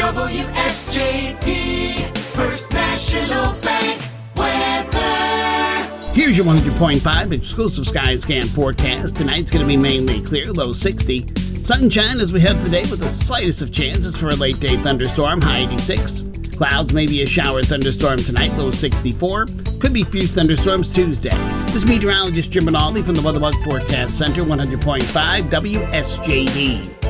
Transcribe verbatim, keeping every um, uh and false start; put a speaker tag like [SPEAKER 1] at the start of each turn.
[SPEAKER 1] W S J D, First National Bank weather.
[SPEAKER 2] Here's your one hundred point five exclusive Skyscan forecast. Tonight's going to be mainly clear, low sixty. Sunshine as we head today with the slightest of chances for a late day thunderstorm, high eighty-six. Clouds, maybe a shower thunderstorm tonight, low sixty-four. Could be a few thunderstorms Tuesday. This is meteorologist Jim Rinaldi from the Weather Bug Forecast Center, one hundred point five W S J D.